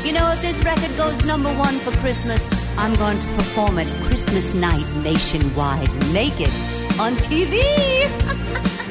You know, if this record goes number one for Christmas, I'm going to perform it Christmas night nationwide, naked, on TV.